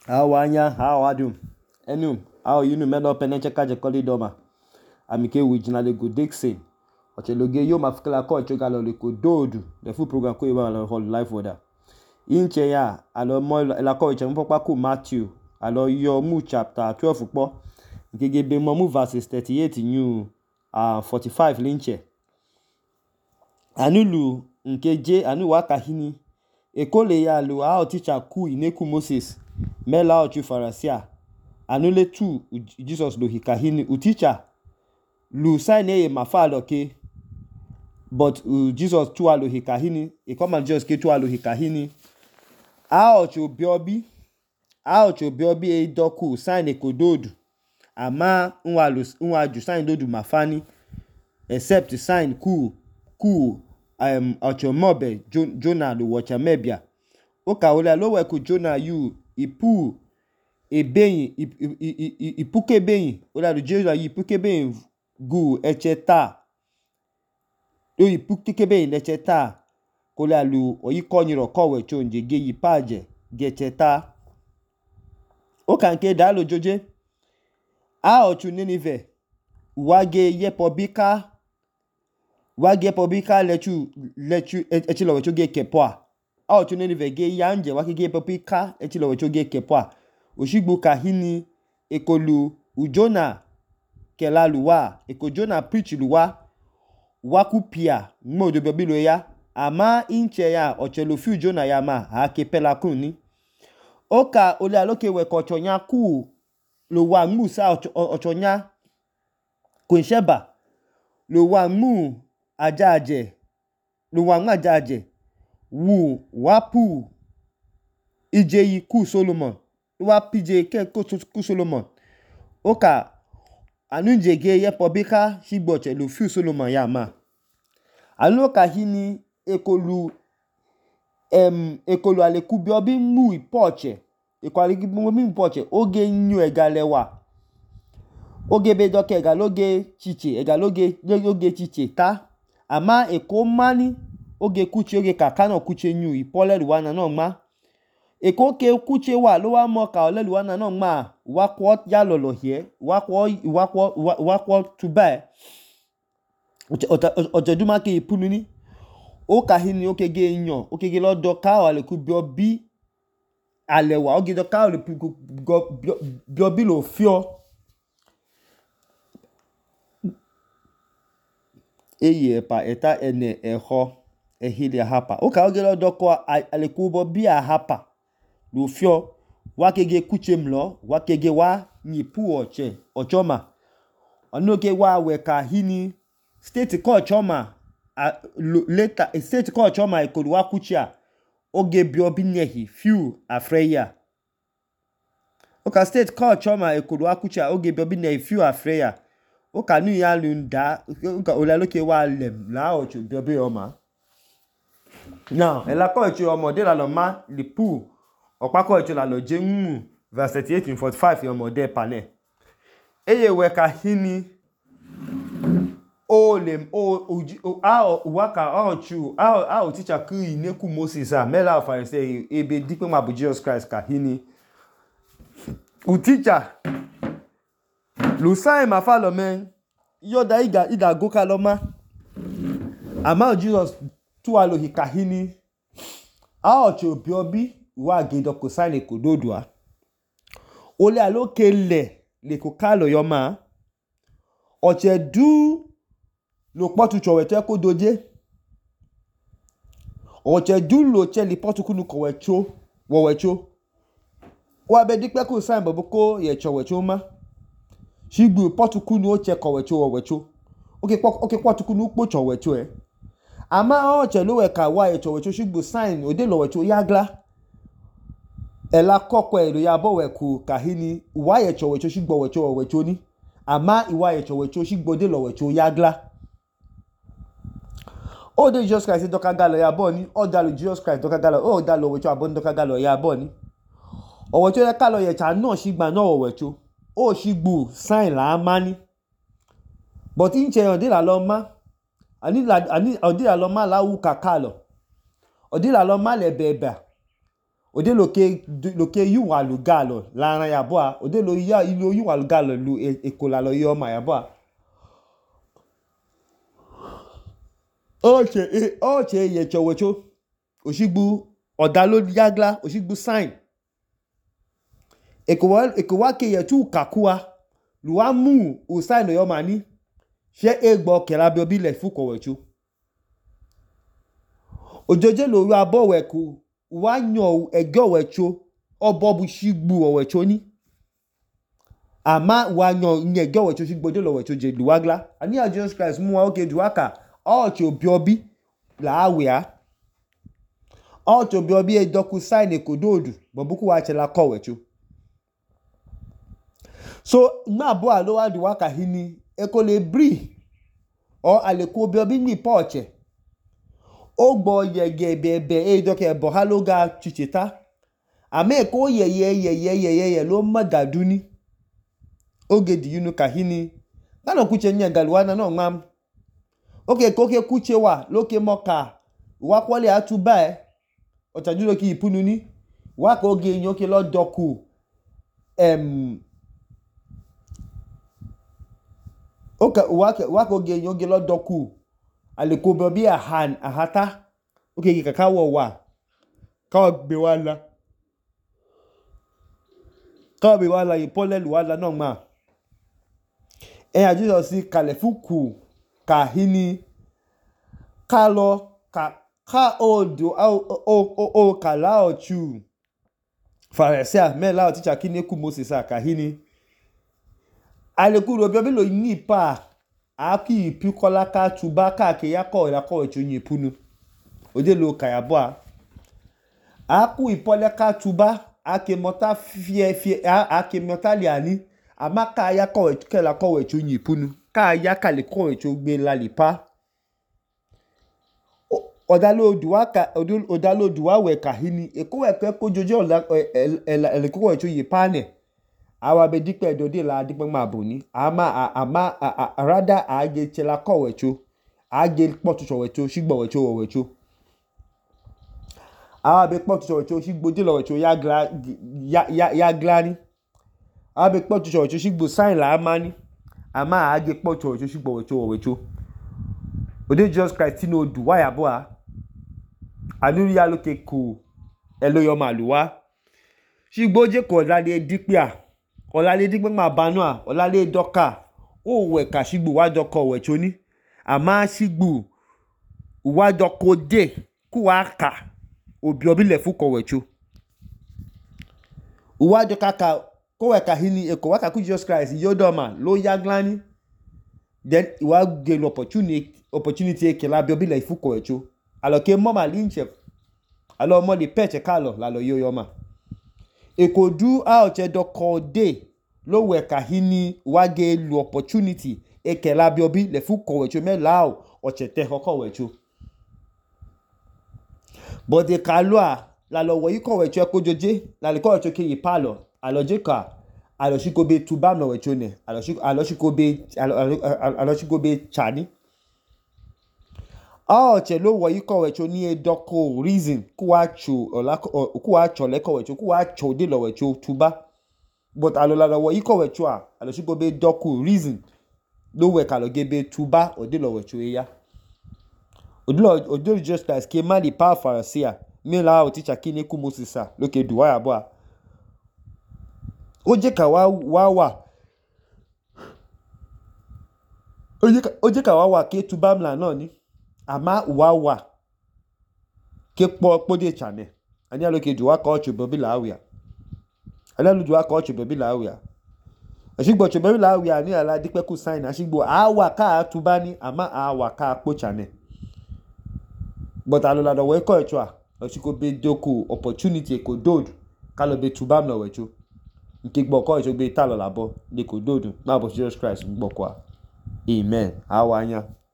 Awanya, how adum? Enum, how you know men up and check the corridor. Amike originally go Dixon. Ocheloge yo mafikala ko chogalo le ko dodu. The full program ko iba la whole life order. Inche ya alo mo la ko che mpopa ko Matthew. Alo yo mu chapter 12 po. Nkege be mo mu verses 38 new 45 linche. Anulu nkeje anu wakahini. Ekole ya lu a teacher ku ineku Moses. Mela ochu farasia. Anule tu Jesus do hikahini uticha. Lu sign ye mafalo ke. But Jesus tu alo hikahini. E come and Jesus ke tu alo hikahini. A ochu biobi e doku sign e kododu. Ama unwa ju sign dodu mafani. Except sign ku ocho mobe Jonah do wacha mebia. Oka ole lo we ku Jonah you ipu ebeyin ipuke beyin ola do Jonah you ipuke beyin gu echeta do ipuke beyin echeta kola lu oyikonyiro kowe chonje ge yipaje ge echeta oka nke dalo joje a ochu Ninive wage yepobika lechu echilo wecho ge kepoa a ochu Ninive ge yanje wage ge popika echilo wecho ge kepoa oshigbo kahini ekolu ujona kelaluwa ekojona preach luwa wakupia modo bibilo ya ama inche ya ochelo fiu jona ya ma ha kepela kuni oka ole aloke we kochonya ku lo wa musa ochonya kunsheba lo wa mu ajaje wu wapu ijeyi ku Solomon wa pije ke ku Solomon oka anunjege yepobika shigboche lo fiu Solomon ya ma aloka hini ekolu alekubi obi mu ipoche oge nyu egalewa oge bedoke egaloge chiche ta ama eko mani oge kuche oge kakano kuche nyu ipole luwana no ma eko ke kuche wa lo wa mo ka ole luwana no ma wa kwa ya lolo hie wa kwa tuba ojeduma ke ipunu ni oka hini okege nyo okege lodo ka alekubi obi alewa oge do ka alekubi obi lo fio eye pa eta ene eho ehili hapa oka oge lodo ko alekubi obi hapa lo fio wakege kuche mlo wakege wa nyipu ochoma onoke wa weka hini state ko ochoma later state ko ochoma ekolu wa kuchia oge biobi nehi few afreya oka state ko ochoma ekolu wa kuchia oge biobi nehi few afreya oka nu ya lunda oka olaloke wa lem la ocho biobi oma now ela ko ocho ọmọdé la lo ma lipu opako ocho la lo je nmu verse 38 in 45 ọmọdé pane eye weka hini teacher ku ineku Moses mela Pharisee ebe dipe ma bu Jesus Christ ka hini teacher lu sai ma fa lo men yoda iga go ka lo ma ama Jesus tu alo hikahini ocho biobi wa gedo ko sai le kododua ole alo kele le ko kalo yo ma oche du lo potu chowete ko doje oche du lo che li potu kunu ko wowecho wa be dipe ko sign bobo ko ye chowecho ma shigbu potu kunu o che wowecho oke potu kunu po chowecho ama oche lo we ka wa ye chowecho shigbu sign ode lowecho yagla ela kokko ero ya bo we ku kahini wa ye chowecho shigbo wowecho ni ama iwa ye chowecho shigbo de lowecho yagla o de Jesus Christ doka galo ya boni o dalo Jesus Christ doka galo o dalo wecho abon doka galo ya boni owecho ya kalo ye cha no shigba no owecho o shigbu sign la amani but inche on de la lo ma ani odi la lo ma la wu kakalo odi la lo ma le beba ode loke yuwa lugalo la ran yabo ode lo ya ilo yuwa lugalo lu ekola lo yo ma yabo oche ye chowecho oshigbu odalo yagla oshigbu sign ekowa ke ye tu kakua luwa mu o sign yo mani se egbo kela bi obi le fu kowecho ojoje lo ru abo weku wa yan ego wecho obobu shigbu owecho ni ama wa yan ego wecho shigbo de lo wecho je luwagla ani a Jesus Christ mu wa oke duaka ocho biobi la awia ocho biobi e doku sign ekododu bobuku wa chela kowecho so ma bo alo wa duaka hini ekole bri o aleko biobi ni poche ogbo yege bebe doke bohaloga chichita ame ko ye lo magaduni oge di yunu kahini nano kuche nya galwana no ngam oke koke kuche wa loke moka wa kwole atuba otajulo ki ipunu ni wa ko ge nyoke lo doku wa ko ge nyoke lo doku aleko bobi ahata oke kaka wo wa ka be wala ipole luwala no ma Jesus si kalefuku kahini kalo ka odo o kala ochu Pharisee me la teacher kini ku Moses kahini alekuro bi lo yin pa aki pikola ka tuba ka ke yako la ko echu yin punu ode lo kayabo aku ipole ka tuba ake mota fie ake mota liani amaka ya ko echu ke la ko echu yin punu ka ya ka le ko echu gbe la lipa odalo duwa we kahini eko we ko jojo ele ko echu yin pane awa be dipe dode la dipe ma boni ama rada age chela ko wecho age potu so wecho sigbo wecho awa be potu so wecho sigbo de lo wecho ya glani awa be potu so wecho sigbo sign la amani ama age potu wecho sigbo wecho ode Jesus Christ no du wa yabo anu ya loke ku eloyo maluwa sigbo je ko la de dipia olale digbe ma banua olale doka o we ka sigbu wa doko wecho ni ama sigbu wa doko de ku wa ka obi obi le fu ko wecho wa doka ka ko we ka hini eko wa ka ku Jesus Christ yodoma lo yaglani then wa get opportunity ke la bi obi le fu ko wecho alo ke mama linche alo mo de peche kalo la lo yoyoma eko du a oche doko de lo we kahini wage lu opportunity ekela bi obi le fu kowecho me lao oche te hoko wecho but de kalua la lo wo yiko wecho ekojoje la le ko wecho ke yipalo aloje ka alo shikobe tubam no wecho ne alo shikobe chani oche lo wo yiko wecho ni edoko reason ku wa cho le ko wecho ku wa cho de lo wecho tuba but alola wo yiko wecho alo shikobe doku reason lo we ka lo gebe tuba ode lo wecho ya odilo just as ke mali pa Pharisee me la o teacher kini ku Moses loke duwa ya bo oje ka wa ke tuba mla no ni ama wa ke po de chane ani aloke duwa ka ocho bobi la awia alaludu aka ocho bebi la awia asigbo ocho bebi la awia ni ala dipe ku sign asigbo awa ka atubani ama awa ka pochane but alola do we ko echo osiko be doku opportunity ko dod kalo be tubam lo wecho nke gbo ko echo be talo labo de ko dod ma bo Jesus Christ gbo kwa amen awanya